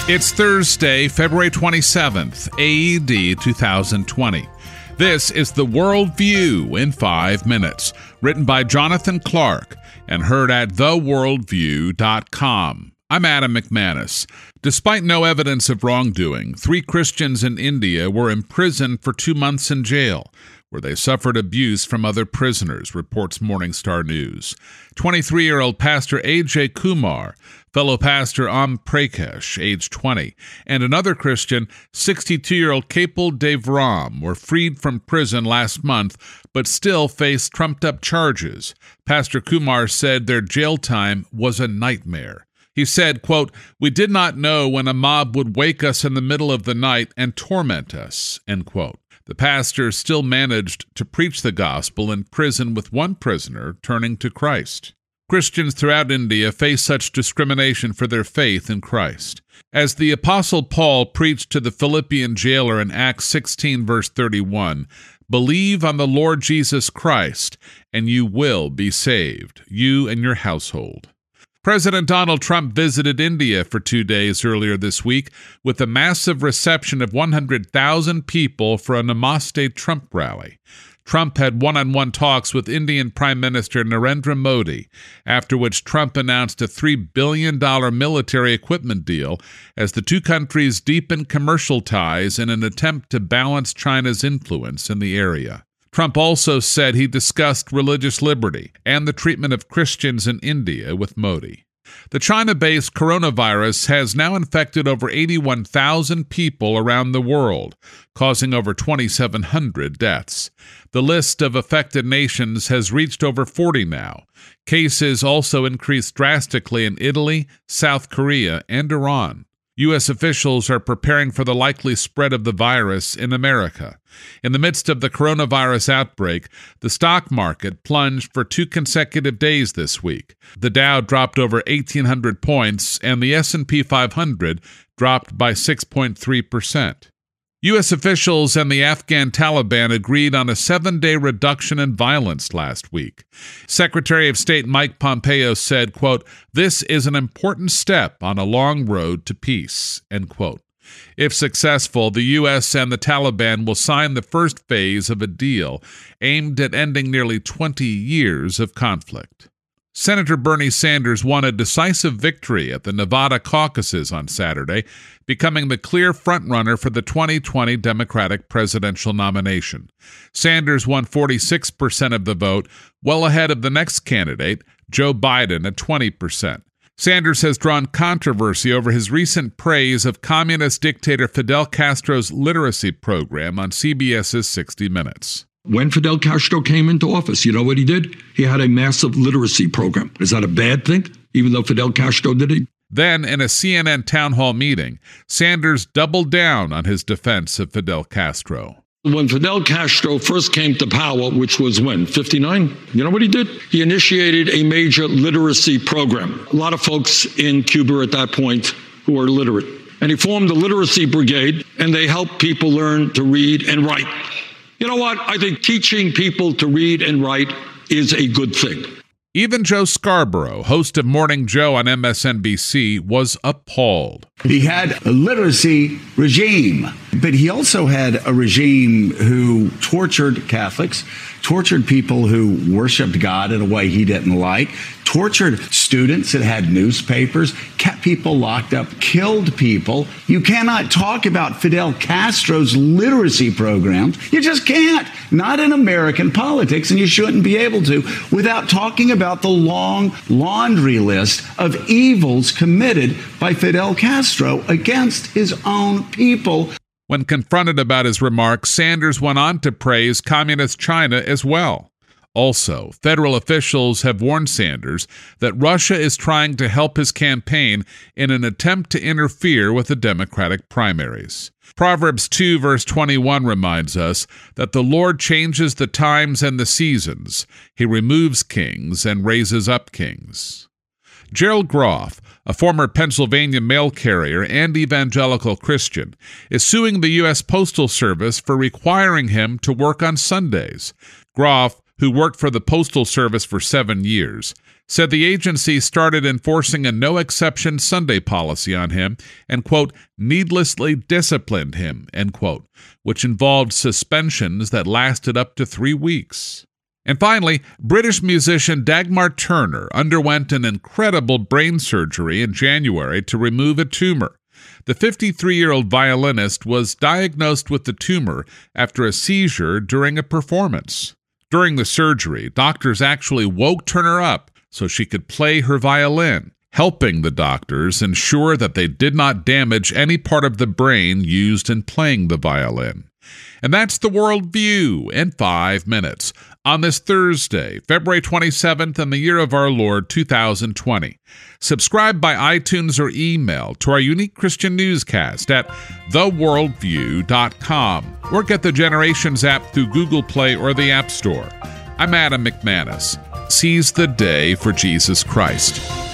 It's Thursday, February 27th, AD 2020. This is The World View in 5 minutes, written by Jonathan Clark and heard at theworldview.com. I'm Adam McManus. Despite no evidence of wrongdoing, 3 Christians in India were imprisoned for 2 months in jail, where they suffered abuse from other prisoners, reports Morning Star News. 23-year-old Pastor A.J. Kumar, fellow pastor Om Prakash, age 20, and another Christian, 62-year-old Kapil Devram, were freed from prison last month, but still face trumped-up charges. Pastor Kumar said their jail time was a nightmare. He said, quote, "We did not know when a mob would wake us in the middle of the night and torment us," end quote. The pastor still managed to preach the gospel in prison, with one prisoner turning to Christ. Christians throughout India face such discrimination for their faith in Christ. As the Apostle Paul preached to the Philippian jailer in Acts 16, verse 31, "Believe on the Lord Jesus Christ, and you will be saved, you and your household." President Donald Trump visited India for 2 days earlier this week with a massive reception of 100,000 people for a Namaste Trump rally. Trump had one-on-one talks with Indian Prime Minister Narendra Modi, after which Trump announced a $3 billion military equipment deal as the two countries deepened commercial ties in an attempt to balance China's influence in the area. Trump also said he discussed religious liberty and the treatment of Christians in India with Modi. The China-based coronavirus has now infected over 81,000 people around the world, causing over 2,700 deaths. The list of affected nations has reached over 40 now. Cases also increased drastically in Italy, South Korea, and Iran. U.S. officials are preparing for the likely spread of the virus in America. In the midst of the coronavirus outbreak, the stock market plunged for 2 consecutive days this week. The Dow dropped over 1,800 points, and the S&P 500 dropped by 6.3%. U.S. officials and the Afghan Taliban agreed on a 7-day reduction in violence last week. Secretary of State Mike Pompeo said, quote, "This is an important step on a long road to peace," end quote. If successful, the U.S. and the Taliban will sign the first phase of a deal aimed at ending nearly 20 years of conflict. Senator Bernie Sanders won a decisive victory at the Nevada caucuses on Saturday, becoming the clear frontrunner for the 2020 Democratic presidential nomination. Sanders won 46% of the vote, well ahead of the next candidate, Joe Biden, at 20%. Sanders has drawn controversy over his recent praise of communist dictator Fidel Castro's literacy program on CBS's 60 Minutes. When Fidel Castro came into office, you know what he did? He had a massive literacy program. Is that a bad thing, even though Fidel Castro did it? Then, in a CNN town hall meeting, Sanders doubled down on his defense of Fidel Castro. When Fidel Castro first came to power, which was when, 59? You know what he did? He initiated a major literacy program. A lot of folks in Cuba at that point who are literate. And he formed the Literacy Brigade, and they helped people learn to read and write. You know what? I think teaching people to read and write is a good thing. Even Joe Scarborough, host of Morning Joe on MSNBC, was appalled. He had a literacy regime, but he also had a regime who tortured Catholics, tortured people who worshiped God in a way he didn't like, tortured students that had newspapers, kept people locked up, killed people. You cannot talk about Fidel Castro's literacy programs. You just can't. Not in American politics, and you shouldn't be able to, without talking about the long laundry list of evils committed by Fidel Castro against his own people. When confronted about his remarks, Sanders went on to praise Communist China as well. Also, federal officials have warned Sanders that Russia is trying to help his campaign in an attempt to interfere with the Democratic primaries. Proverbs 2 verse 21 reminds us that the Lord changes the times and the seasons. He removes kings and raises up kings. Gerald Groff, a former Pennsylvania mail carrier and evangelical Christian, is suing the U.S. Postal Service for requiring him to work on Sundays. Groff, who worked for the Postal Service for 7 years, said the agency started enforcing a no-exception Sunday policy on him and, quote, needlessly disciplined him, end quote, which involved suspensions that lasted up to 3 weeks. And finally, British musician Dagmar Turner underwent an incredible brain surgery in January to remove a tumor. The 53-year-old violinist was diagnosed with the tumor after a seizure during a performance. During the surgery, doctors actually woke Turner up so she could play her violin, helping the doctors ensure that they did not damage any part of the brain used in playing the violin. And that's the World View in 5 minutes on this Thursday, February 27th in the year of our Lord 2020. Subscribe by iTunes or email to our unique Christian newscast at theworldview.com or get the Generations app through Google Play or the App Store. I'm Adam McManus. Seize the day for Jesus Christ.